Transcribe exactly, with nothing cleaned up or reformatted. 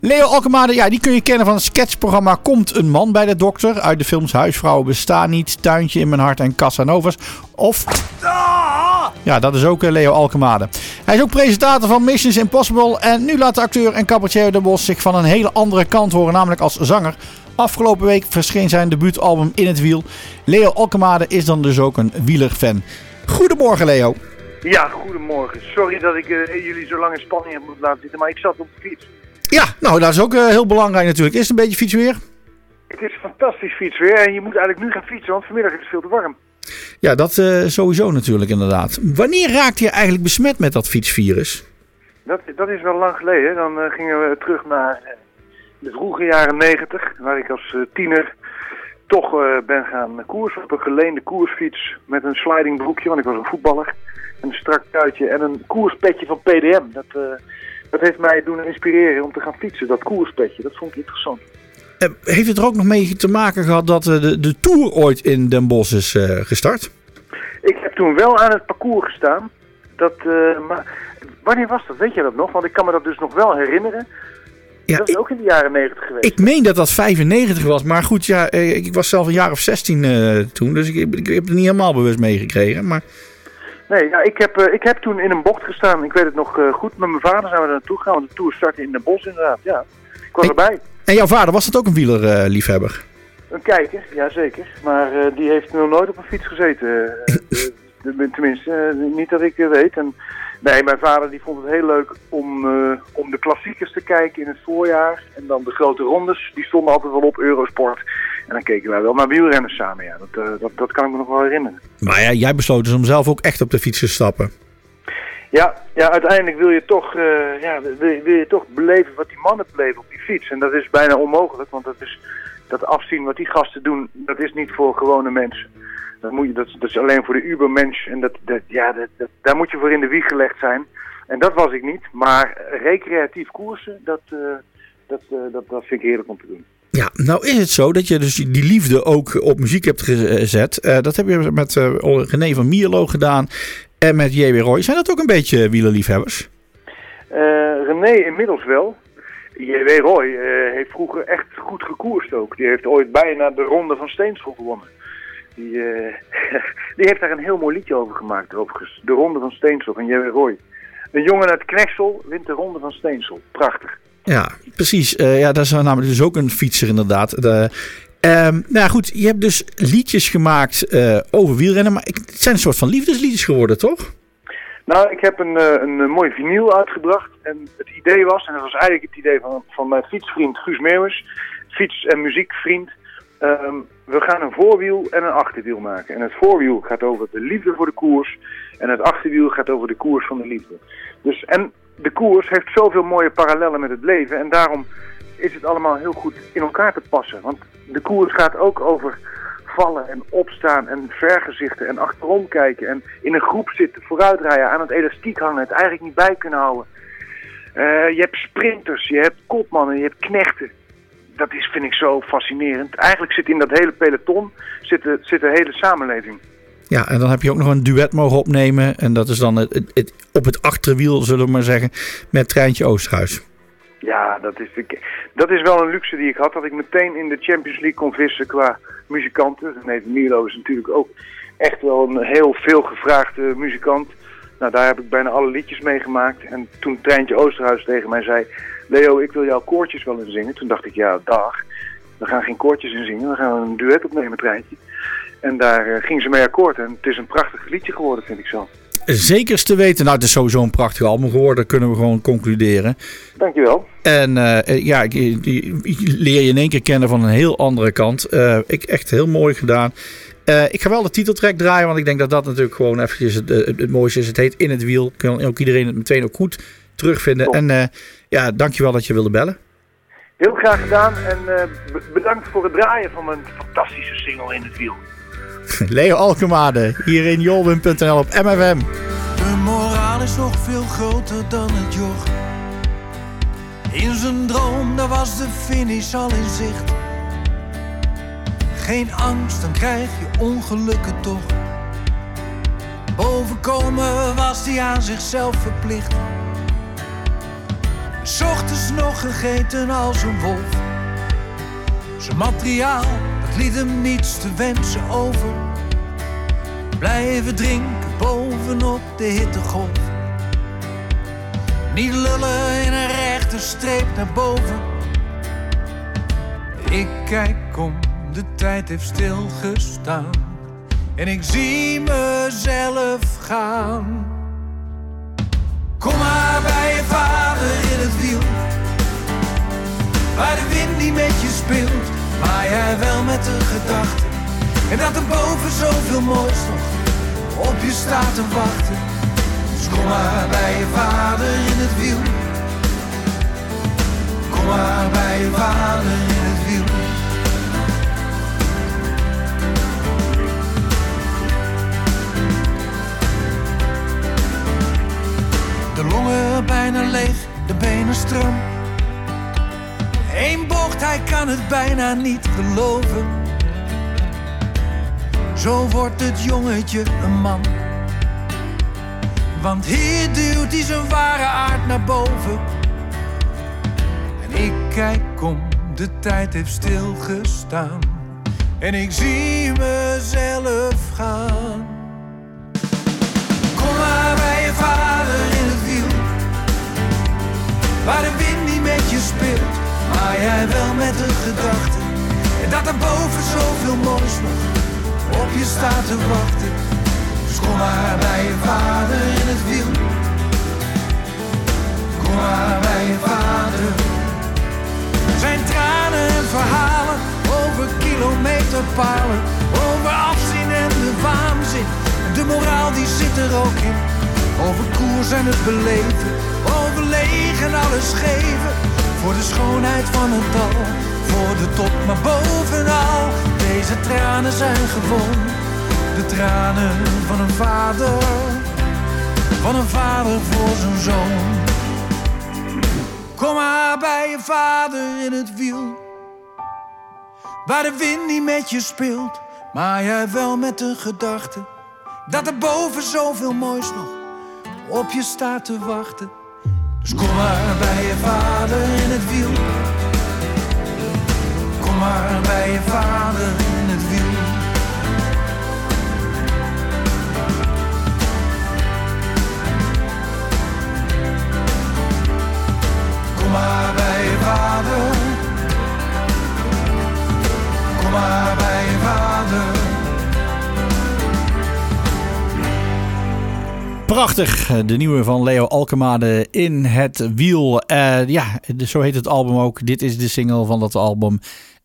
Leo Alkemade, ja, die kun je kennen van het sketchprogramma Komt een man bij de dokter? Uit de films Huisvrouwen bestaan niet, Tuintje in mijn hart en Casanovas. Of... Ja, dat is ook Leo Alkemade. Hij is ook presentator van Missions Impossible. En nu laat de acteur en cabaretier Den Bosch zich van een hele andere kant horen, namelijk als zanger. Afgelopen week verscheen zijn debuutalbum In het Wiel. Leo Alkemade is dan dus ook een wielerfan. Goedemorgen, Leo. Ja, goedemorgen. Sorry dat ik uh, jullie zo lang in spanning heb moeten laten zitten, maar ik zat op de fiets. Ja, nou dat is ook uh, heel belangrijk natuurlijk. Is het een beetje fietsweer? Het is fantastisch fietsweer en je moet eigenlijk nu gaan fietsen, want vanmiddag is het veel te warm. Ja, dat uh, sowieso natuurlijk inderdaad. Wanneer raakte je eigenlijk besmet met dat fietsvirus? Dat, dat is wel lang geleden. Dan uh, gingen we terug naar uh, de vroege jaren negentig, waar ik als uh, tiener toch uh, ben gaan koersen op een geleende koersfiets met een sliding broekje, want ik was een voetballer. Een strak kuitje en een koerspetje van P D M. Dat, uh, dat heeft mij doen inspireren om te gaan fietsen, dat koerspetje. Dat vond ik interessant. Uh, heeft het er ook nog mee te maken gehad dat uh, de, de Tour ooit in Den Bosch is uh, gestart? Ik heb toen wel aan het parcours gestaan. Dat, uh, maar wanneer was dat? Weet je dat nog? Want ik kan me dat dus nog wel herinneren. Ja, dat is ik, ook in de jaren negentig geweest. Ik meen dat dat vijfennegentig was. Maar goed, ja, ik was zelf een jaar of zestien uh, toen. Dus ik, ik, ik heb het niet helemaal bewust meegekregen. Maar... Nee, ja, ik, heb, uh, ik heb toen in een bocht gestaan. Ik weet het nog uh, goed. Met mijn vader zijn we er naartoe gegaan. Want de Tour startte in Den Bosch inderdaad. Ja, ik was en, erbij. En jouw vader, was dat ook een wielerliefhebber? Uh, een kijker, ja zeker. Maar uh, die heeft nog nooit op een fiets gezeten. Uh, uh, tenminste, uh, niet dat ik uh, weet. En, nee, mijn vader die vond het heel leuk om, uh, om de klassiekers te kijken in het voorjaar. En dan de grote rondes, die stonden altijd wel op Eurosport. En dan keken wij wel naar wielrennen samen, ja. Dat, uh, dat, dat kan ik me nog wel herinneren. Maar ja, jij besloot dus om zelf ook echt op de fiets te stappen. Ja, ja, uiteindelijk wil je toch, uh, ja, wil, wil je toch beleven wat die mannen beleven op die fiets. En dat is bijna onmogelijk, want dat, is, dat afzien wat die gasten doen, dat is niet voor gewone mensen. Dat, moet je, dat, dat is alleen voor de ubermensch en dat, dat, ja, dat, dat, daar moet je voor in de wieg gelegd zijn. En dat was ik niet, maar recreatief koersen, dat, uh, dat, uh, dat, dat vind ik heerlijk om te doen. Ja, nou is het zo dat je dus die liefde ook op muziek hebt gezet. Uh, dat heb je met uh, René van Mierlo gedaan en met J W Roy. Zijn dat ook een beetje wielerliefhebbers? Uh, René inmiddels wel. J W Roy uh, heeft vroeger echt goed gekoerst ook. Die heeft ooit bijna de Ronde van Steenschot gewonnen. Die, uh, die heeft daar een heel mooi liedje over gemaakt, overigens. De Ronde van Steenschot van J W Roy. Een jongen uit Knechtsel wint de Ronde van Steenschot. Prachtig. Ja, precies. Uh, ja, dat is namelijk dus ook een fietser inderdaad. De, um, nou goed, je hebt dus liedjes gemaakt uh, over wielrennen, maar het zijn een soort van liefdesliedjes geworden, toch? Nou, ik heb een, uh, een mooi vinyl uitgebracht en het idee was, en dat was eigenlijk het idee van, van mijn fietsvriend Guus Meeuwis, fiets- en muziekvriend. Um, we gaan een voorwiel en een achterwiel maken. En het voorwiel gaat over de liefde voor de koers en het achterwiel gaat over de koers van de liefde. Dus, en de koers heeft zoveel mooie parallellen met het leven en daarom is het allemaal heel goed in elkaar te passen. Want de koers gaat ook over vallen en opstaan en vergezichten en achterom kijken en in een groep zitten, vooruitrijden, aan het elastiek hangen, het eigenlijk niet bij kunnen houden. Uh, je hebt sprinters, je hebt kopmannen, je hebt knechten. Dat is, vind ik zo fascinerend. Eigenlijk zit in dat hele peloton zit de, zit de hele samenleving. Ja, en dan heb je ook nog een duet mogen opnemen. En dat is dan het, het, het, op het achterwiel, zullen we maar zeggen, met Treintje Oosterhuis. Ja, dat is, dat is wel een luxe die ik had. Dat ik meteen in de Champions League kon vissen qua muzikanten. René van Mierlo is natuurlijk ook echt wel een heel veel gevraagde muzikant. Nou, daar heb ik bijna alle liedjes mee gemaakt. En toen Treintje Oosterhuis tegen mij zei: Leo, ik wil jouw koortjes wel in zingen. Toen dacht ik, ja, dag. We gaan geen koortjes in zingen. We gaan een duet opnemen, Treintje. En daar uh, ging ze mee akkoord. En het is een prachtig liedje geworden, vind ik zo. Zekers te weten. Nou, het is sowieso een prachtig album geworden. Kunnen we gewoon concluderen. Dankjewel. En uh, ja, ik, ik, ik leer je in één keer kennen van een heel andere kant. Uh, ik, echt heel mooi gedaan. Uh, ik ga wel de titeltrack draaien, want ik denk dat dat natuurlijk gewoon eventjes het, het, het mooiste is. Het heet In het Wiel. Kan ook iedereen het meteen ook goed terugvinden. Top. En uh, ja, dankjewel dat je wilde bellen. Heel graag gedaan en uh, bedankt voor het draaien van mijn fantastische single In het Wiel. Leo Alkemade, hier in jolwin punt n l op M F M. De moraal is nog veel groter dan het joch. In zijn droom, daar was de finish al in zicht. Geen angst, dan krijg je ongelukken toch. Bovenkomen was hij aan zichzelf verplicht. 'S ochtends nog gegeten als een wolf. Zijn materiaal, dat liet hem niets te wensen over. Blijven drinken bovenop de hittegolf. Niet lullen in een rechte streep naar boven. Ik kijk om, de tijd heeft stilgestaan. En ik zie mezelf gaan. Kom maar bij je vader in het wiel. Waar de wind niet met je speelt, maar jij wel met de gedachte. En dat er boven zoveel moois nog op je staat te wachten. Dus kom maar bij je vader in het wiel. Kom maar bij je vader in het wiel. De longen bijna leeg, de benen stram. Eén bocht, hij kan het bijna niet geloven. Zo wordt het jongetje een man. Want hier duwt hij zijn ware aard naar boven. En ik kijk om, de tijd heeft stilgestaan. En ik zie mezelf gaan. Kom maar bij je vader in het wiel. Waar de wind niet met je speelt, maar jij wel met de gedachte. En dat er boven zoveel moois nog op je staat te wachten. Dus kom maar bij je vader in het wiel. Kom maar bij je vader. Zijn tranen en verhalen over kilometerpalen, over afzien en de waanzin. De moraal die zit er ook in. Over koers en het beleven, over leeg en alles geven. Voor de schoonheid van het dal, voor de top maar bovenal. Deze tranen zijn gewoon de tranen van een vader. Van een vader voor zijn zoon. Kom maar bij je vader in het wiel. Waar de wind niet met je speelt, maar jij wel met de gedachte. Dat er boven zoveel moois nog op je staat te wachten. Dus kom maar bij je vader in het wiel. Kom maar bij je vader in het wiel. Kom maar bij je vader. Kom maar bij je vader. Prachtig, de nieuwe van Leo Alkemade, In het Wiel. Uh, ja, zo heet het album ook. Dit is de single van dat album.